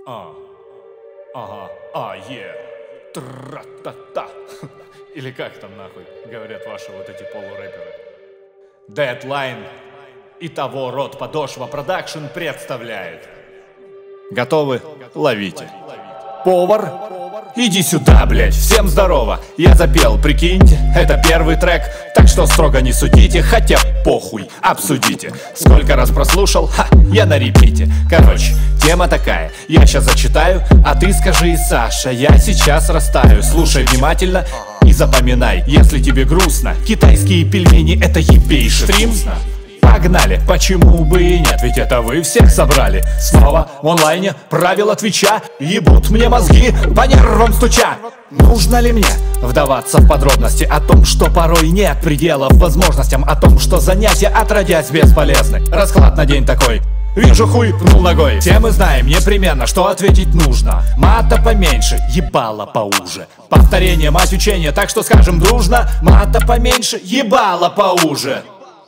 А, ага, тра-та-та. Или как там нахуй говорят ваши вот эти полурэперы. Deadline и того род подошва продакшн представляет. Готовы? Ловите. Повар, иди сюда, блять, всем здорово. Я запел, прикиньте, это первый трек, так что строго не судите, хотя похуй, обсудите. Сколько раз прослушал, я на репите. Короче, тема такая, я сейчас зачитаю, а ты скажи, Саша, я сейчас растаю. Слушай внимательно и запоминай, если тебе грустно, китайские пельмени это ебейший вкус. Погнали, почему бы и нет, ведь это вы всех собрали. Снова в онлайне правила Твича ебут мне мозги, по нервам стуча. Нужно ли мне вдаваться в подробности о том, что порой нет пределов возможностям, о том, что занятия отродясь бесполезны? Расклад на день такой. Вижу хуй, пнул ногой. Все мы знаем непременно, что ответить нужно. Мата поменьше, ебало поуже. Повторение, мать учения, так что скажем дружно. Мата поменьше, ебало поуже.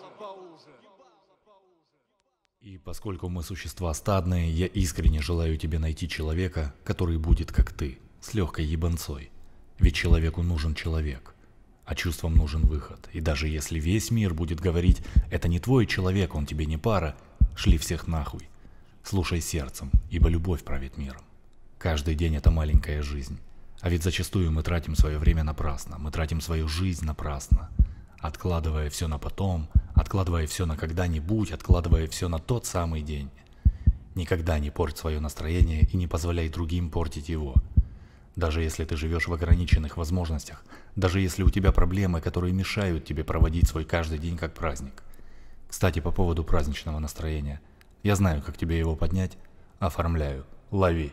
И поскольку мы существа стадные, я искренне желаю тебе найти человека, который будет как ты, с легкой ебанцой. Ведь человеку нужен человек, а чувствам нужен выход. И даже если весь мир будет говорить, это не твой человек, он тебе не пара, шли всех нахуй. Слушай сердцем, ибо любовь правит миром. Каждый день это маленькая жизнь. А ведь зачастую мы тратим свое время напрасно, мы тратим свою жизнь напрасно. Откладывая все на потом, откладывая все на когда-нибудь, откладывая все на тот самый день. Никогда не порть свое настроение и не позволяй другим портить его. Даже если ты живешь в ограниченных возможностях, даже если у тебя проблемы, которые мешают тебе проводить свой каждый день как праздник. Кстати, по поводу праздничного настроения. Я знаю, как тебе его поднять. Оформляю. Лови.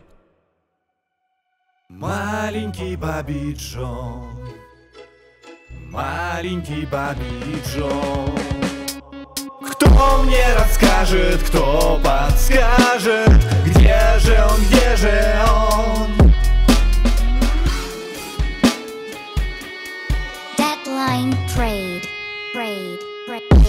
Маленький Бобби Джон. Маленький Бобби Джон. Кто мне расскажет, кто подскажет, где же он, где же он? Deadline trade.